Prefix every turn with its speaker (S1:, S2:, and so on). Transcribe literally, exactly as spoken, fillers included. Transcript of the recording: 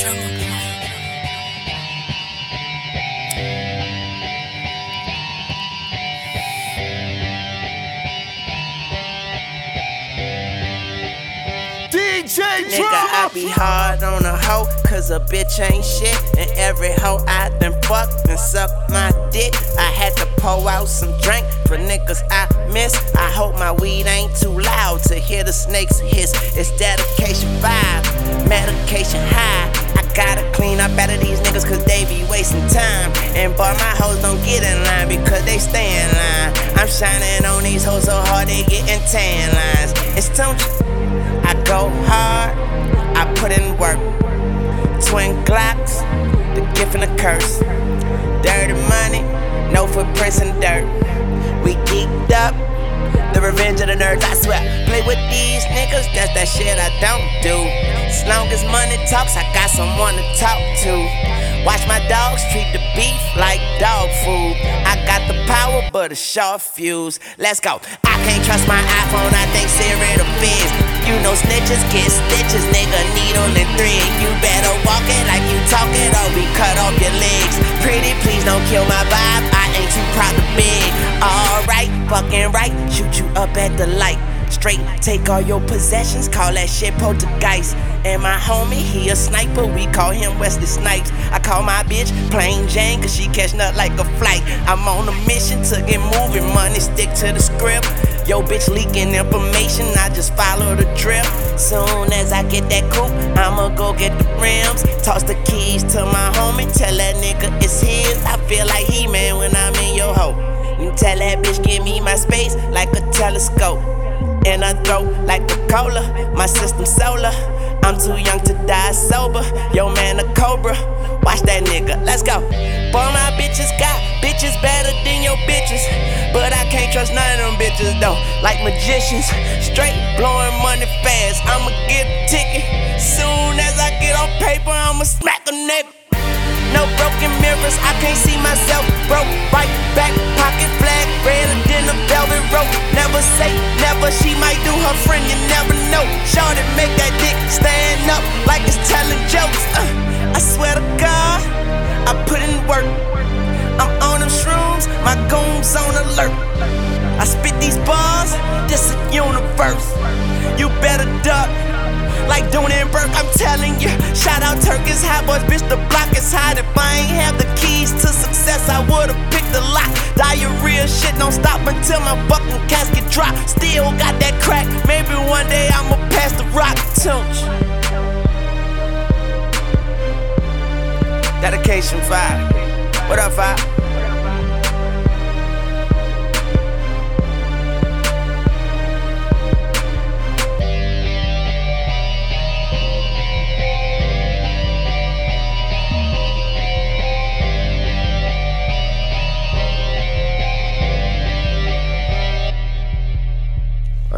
S1: Nigga, I be hard on a hoe, cause a bitch ain't shit. And every hoe I done fucked and sucked my dick. I had to pour out some drink for niggas I miss. I hope my weed ain't too loud to hear the snakes hiss. It's dedication five, medication high. I gotta clean up out of these niggas cause they be wasting time. And boy, my hoes don't get in line because they stay in line. I'm shining on these hoes so hard they getting tan lines. It's Tunchi. I go hard, I put in work. Twin Glocks, the gift and the curse. Dirty money, no footprints in dirt. We geeked up, the revenge of the nerds, I swear. Play with these niggas, that's that shit I don't do. As long as money talks, I got someone to talk to. Watch my dogs treat the beef like dog food. I got the power, but a short fuse. Let's go. I can't trust my iPhone, I think Siri the fizz. You know snitches get stitches, nigga, needle and thread. You better walk it like you talk it or we cut off your legs. Pretty, please don't kill my vibe, I ain't too proud to beg. Alright, fucking right, shoot you up at the light. Straight, take all your possessions, call that shit poltergeist. And my homie, he a sniper, we call him Wesley Snipes. I call my bitch Plain Jane, cause she catch nut like a flight. I'm on a mission to get moving, money stick to the script. Yo bitch leaking information, I just follow the drip. Soon as I get that coupe, I'ma go get the rims. Toss the keys to my homie, tell that nigga it's his. I feel like He-Man when I'm in your hoe. You tell that bitch give me my space like a telescope. And I throw like a cola, my system solar. I'm too young to die sober, yo man a cobra. Watch that nigga, let's go. Boy, my bitches got bitches better than your bitches. But I can't trust none of them bitches though, like magicians. Straight blowing money fast, I'ma get a ticket. Soon as I get on paper, I'ma smack a nigga. No broken mirrors, I can't see myself broke. Right back, pocket flag, redder than a velvet rope. Never say never, she might do her friend, you never know. Shorty make that dick stand up like it's telling jokes. uh, I swear to God, I put in work. I'm on them shrooms, my goons on alert. I spit these bars, this a universe. You better duck like Dune and Burke, I'm telling you. Shout out Turkish hot boys, bitch, the block is hot. If I ain't have the keys to success, I would've picked a lot. Diarrhea shit don't stop until my fucking casket drop. Still got that crack, maybe one day I'ma pass the rock. Tunch. Dedication five. What up, five?